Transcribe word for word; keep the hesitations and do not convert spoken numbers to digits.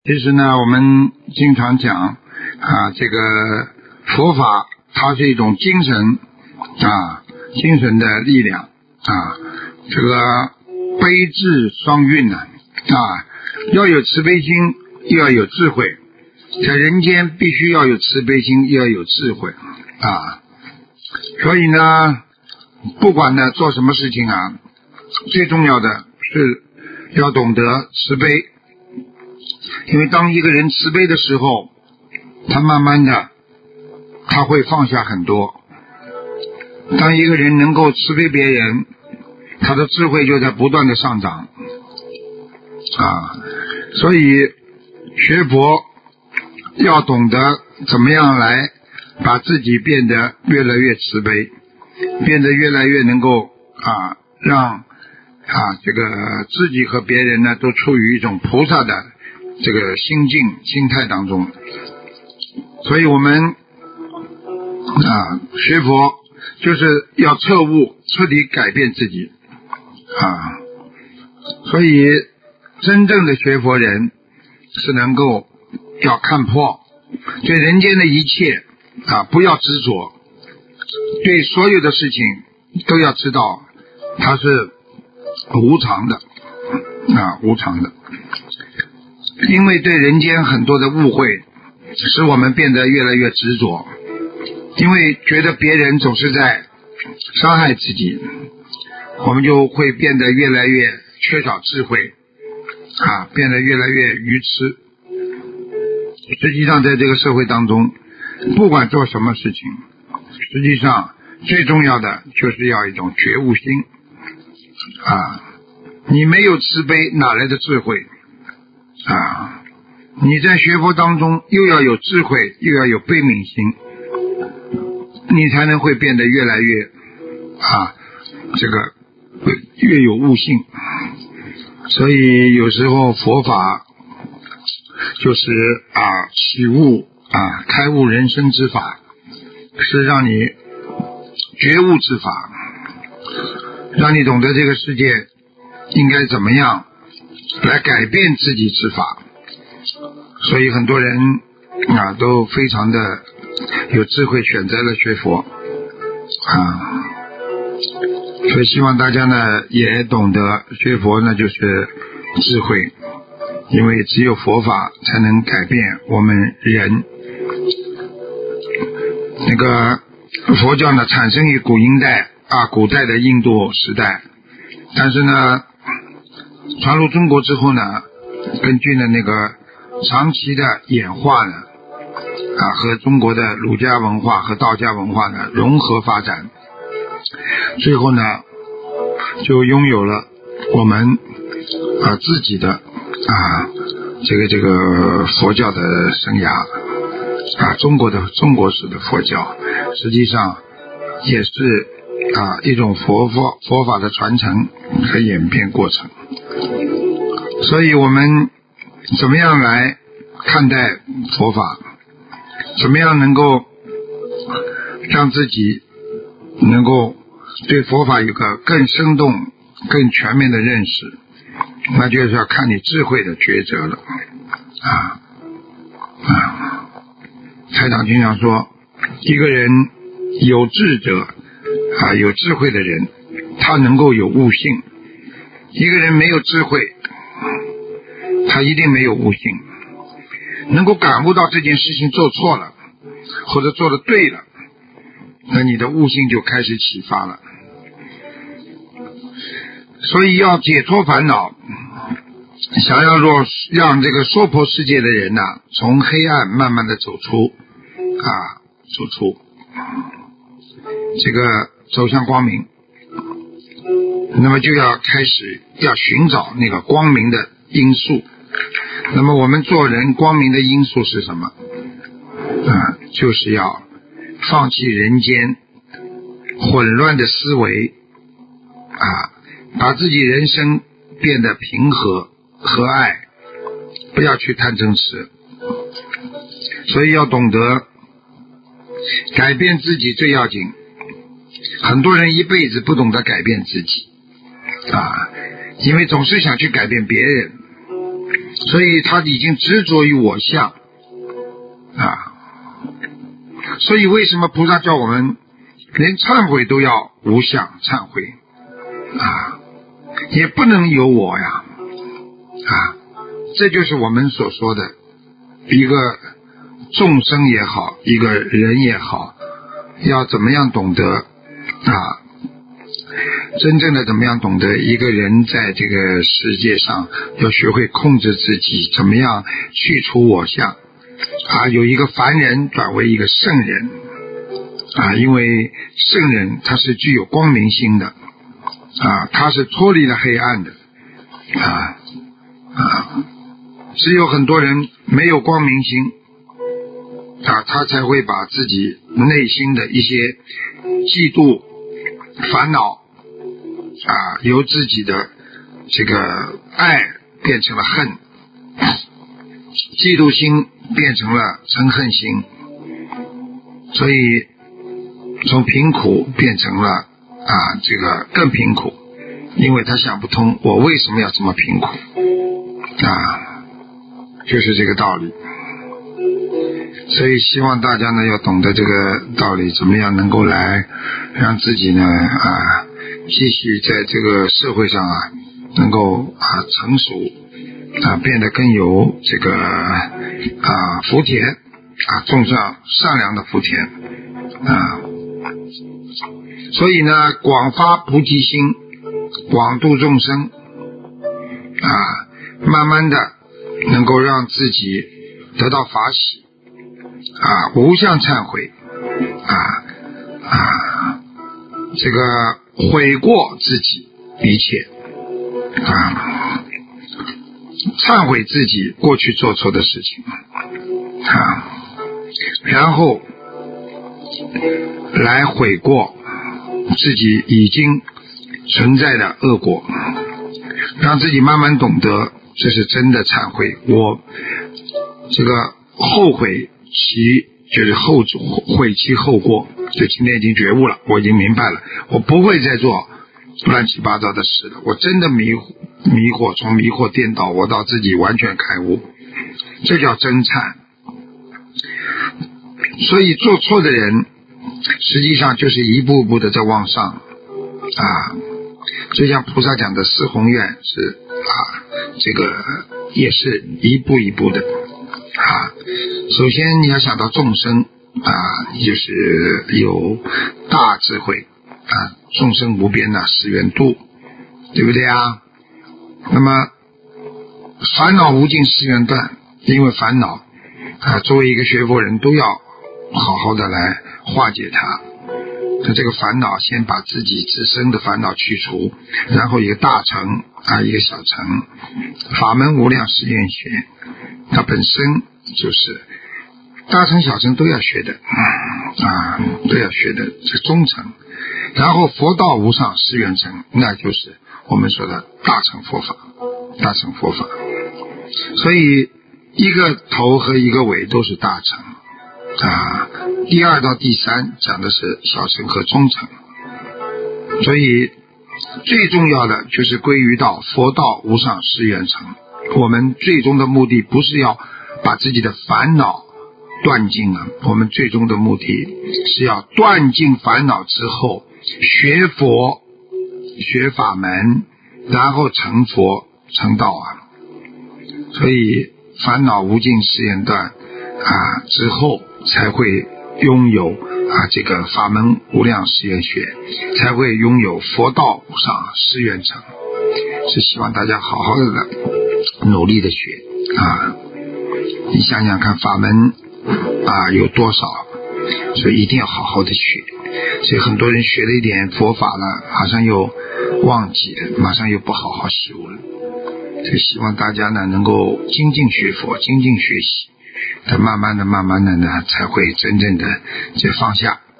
其实呢，我们经常讲啊，这个佛法它是一种精神啊，精神的力量啊，这个悲智双运呢 啊, 啊，要有慈悲心，又要有智慧，在人间必须要有慈悲心，又要有智慧啊。所以呢，不管呢做什么事情啊，最重要的是要懂得慈悲。因为当一个人慈悲的时候，他慢慢的他会放下很多。当一个人能够慈悲别人，他的智慧就在不断的上涨啊。所以学佛要懂得怎么样来把自己变得越来越慈悲，变得越来越能够啊让啊这个自己和别人呢都处于一种菩萨的这个心境心态当中。所以我们啊学佛就是要彻悟，彻底改变自己啊。所以真正的学佛人是能够要看破对人间的一切啊，不要执着，对所有的事情都要知道它是无常的啊，无常的。因为对人间很多的误会使我们变得越来越执着，因为觉得别人总是在伤害自己，我们就会变得越来越缺少智慧啊，变得越来越愚痴。实际上在这个社会当中，不管做什么事情，实际上最重要的就是要一种觉悟心啊！你没有慈悲哪来的智慧啊？你在学佛当中又要有智慧，又要有悲悯心，你才能会变得越来越啊，这个越有悟性。所以有时候佛法就是啊启悟啊开悟人生之法，是让你觉悟之法，让你懂得这个世界应该怎么样来改变自己之法。所以很多人啊都非常的有智慧，选择了学佛啊。所以希望大家呢也懂得学佛呢就是智慧，因为只有佛法才能改变我们人。那个佛教呢产生于古印代啊，古代的印度时代，但是呢传入中国之后呢，根据呢那个长期的演化呢啊，和中国的儒家文化和道家文化呢融合发展，最后呢就拥有了我们啊自己的啊这个这个佛教的生涯啊，中国的中国式的佛教实际上也是啊一种佛法佛法的传承和演变过程。所以我们怎么样来看待佛法，怎么样能够让自己能够对佛法有个更生动更全面的认识，那就是要看你智慧的抉择了啊啊！台长经常说，一个人有智者啊，有智慧的人，他能够有悟性；一个人没有智慧，他一定没有悟性。能够感悟到这件事情做错了，或者做的对了，那你的悟性就开始启发了。所以要解脱烦恼，想要若让这个娑婆世界的人呐、啊，从黑暗慢慢的走出啊，走出这个走向光明，那么就要开始要寻找那个光明的因素。那么我们做人光明的因素是什么啊？就是要放弃人间混乱的思维啊，把自己人生变得平和和蔼，不要去贪嗔痴。所以要懂得改变自己最要紧。很多人一辈子不懂得改变自己啊，因为总是想去改变别人。 所以他已经执着于我相啊。所以为什么菩萨叫我们连忏悔都要无相忏悔啊，也不能有我呀啊，这就是我们所说的一个众生也好，一个人也好，要怎么样懂得啊，真正的怎么样懂得一个人在这个世界上要学会控制自己，怎么样去除我相啊，有一个凡人转为一个圣人啊，因为圣人他是具有光明心的啊，他是脱离了黑暗的啊啊，只有很多人没有光明心啊，他才会把自己内心的一些嫉妒烦恼啊，由自己的这个爱变成了恨，嫉妒心变成了嗔恨心，所以从贫苦变成了啊这个更贫苦，因为他想不通我为什么要这么贫苦啊，就是这个道理。所以希望大家呢要懂得这个道理，怎么样能够来让自己呢啊继续在这个社会上啊能够啊成熟啊，变得更有这个啊福田啊，种上善良的福田啊。所以呢，广发菩提心，广度众生啊，慢慢的能够让自己得到法喜啊，无相忏悔啊啊，这个悔过自己一切啊，忏悔自己过去做错的事情啊，然后来悔过自己已经存在的恶果，让自己慢慢懂得这是真的忏悔。我这个后悔其就是后悔其后过，就今天已经觉悟了，我已经明白了，我不会再做乱七八糟的事了。我真的迷迷惑，从迷惑颠倒我到自己完全开悟，这叫真忏。所以做错的人实际上就是一步步的在往上啊，就像菩萨讲的四弘愿是啊，这个也是一步一步的啊。首先你要想到众生啊，你就是有大智慧啊，众生无边呐，誓愿度，对不对啊？那么烦恼无尽誓愿断，因为烦恼啊，作为一个学佛人都要好好的来化解它。那这个烦恼先把自己自身的烦恼去除，然后一个大乘啊，一个小乘，法门无量誓愿学，它本身就是大乘小乘都要学的啊，都要学的这中乘，然后佛道无上誓愿乘，那就是我们说的大乘佛法，大乘佛法。所以一个头和一个尾都是大乘啊，第二到第三讲的是小乘和中乘，所以最重要的就是归于到佛道无上誓愿乘。我们最终的目的不是要把自己的烦恼断尽了，我们最终的目的是要断尽烦恼之后学佛学法门，然后成佛成道啊。所以烦恼无尽誓愿断啊之后才会拥有啊这个法门无量誓愿学，才会拥有佛道无上誓愿乘。是希望大家好好的努力的学啊，你想想看法门啊有多少，所以一定要好好的学。所以很多人学了一点佛法了，马上又忘记了，马上又不好好修了。所以希望大家呢能够精进学佛，精进学习，它慢慢的慢慢的呢才会真正的这放下